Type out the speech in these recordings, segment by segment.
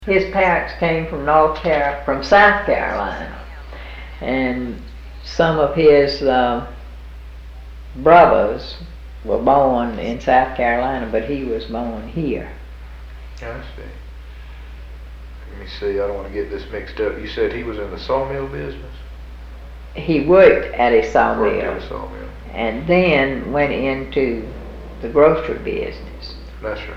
His parents came from from South Carolina, and some of his brothers were born in South Carolina, but he was born here. I see. Let me see, I don't want to get this mixed up. You said he was in the sawmill business? He worked at a Worked sawmill at a sawmill. and then went into the grocery business. That's right.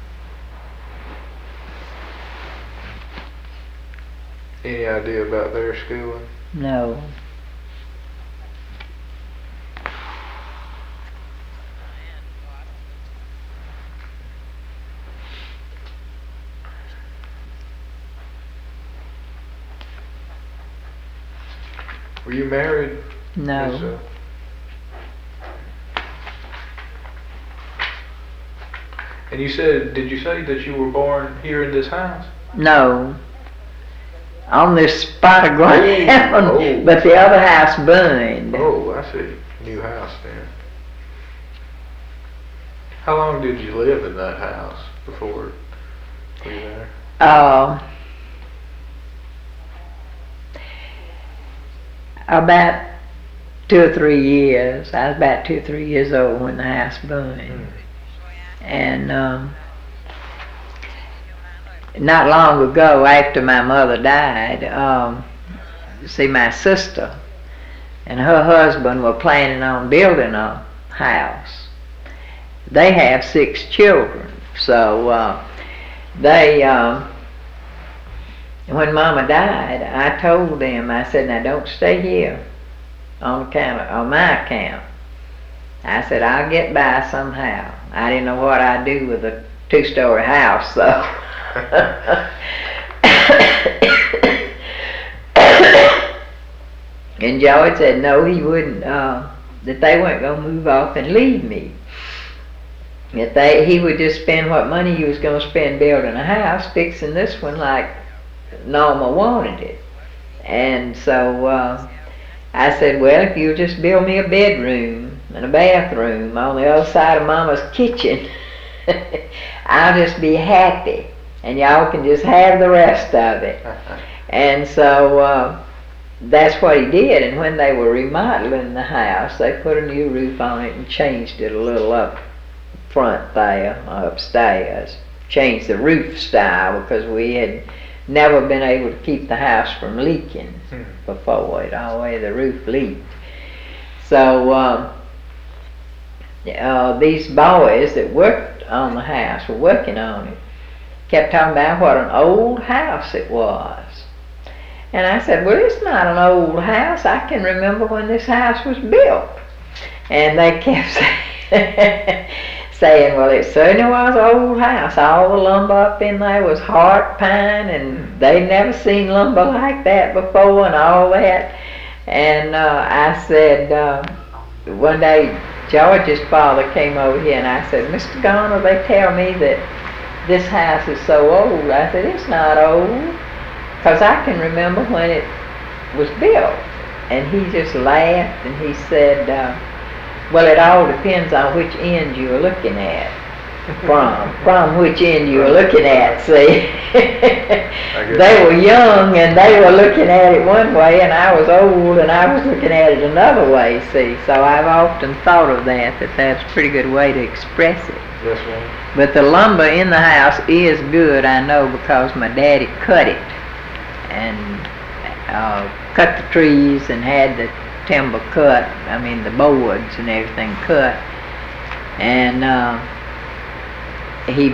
Any idea about their schooling? No. Were you married? No. Miss, and did you say that you were born here in this house? No. On this spot of ground, Oh. but the other house burned. Oh, I see. New house then. How long did you live in that house before you were there? About 2 or 3 years. I was about 2 or 3 years old when the house burned. And not long ago, after my mother died, see, my sister and her husband were planning on building a house. They have 6 children, so when Mama died, I told them, I said, now don't stay here on my account. I said, I'll get by somehow. I didn't know what I'd do with a 2-story house, though. And George said no, he wouldn't, that they weren't going to move off and leave me. That he would just spend what money he was going to spend building a house, fixing this one like Norma wanted it. And so I said, well, if you'll just build me a bedroom and a bathroom on the other side of Mama's kitchen, I'll just be happy, and y'all can just have the rest of it. And so that's what he did. And when they were remodeling the house, they put a new roof on it and changed it a little up front there, upstairs. Changed the roof style because we had never been able to keep the house from leaking before. It always the roof leaked. So these boys that worked on the house, were working on it, kept talking about what an old house it was. And I said, well, it's not an old house. I can remember when this house was built. And they kept saying, well, it certainly was an old house. All the lumber up in there was heart pine, and they'd never seen lumber like that before and all that. And I said, one day, George's father came over here, and I said, Mr. Garner, they tell me that this house is so old. I said, it's not old, because I can remember when it was built. And he just laughed, and he said, well, it all depends on which end you are looking at. From which end you are looking at, see. They were young and they were looking at it one way, and I was old and I was looking at it another way, see. So I've often thought of that's a pretty good way to express it. Yes, ma'am. But the lumber in the house is good, I know, because my daddy cut it and cut the trees and had the timber cut, the boards and everything cut. And he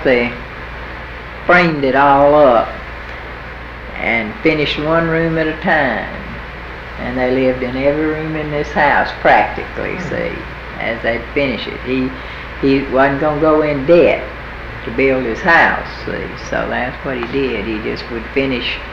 framed it all up and finished one room at a time. And they lived in every room in this house practically, see, as they'd finish it. He wasn't going to go in debt to build his house, see, so that's what he did. He just would finish